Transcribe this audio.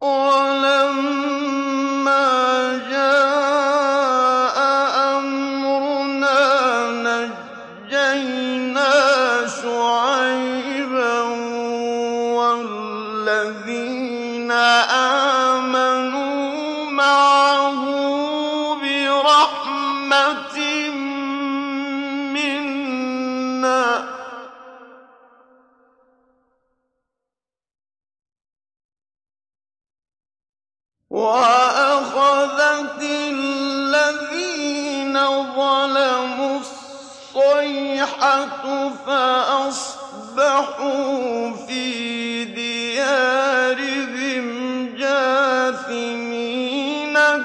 وَلَمَّا جَاءَ أَمْرُنَا نَجَّيْنَا شُعَيْبًا وَالَّذِينَ آمَنُوا مَعَهُ بِرَحْمَةٍ مِّنَّا وَأَخَذَتِ الَّذِينَ ظَلَمُوا الصَّيْحَةُ فَأَصْبَحُوا فِي دِيَارِهِمْ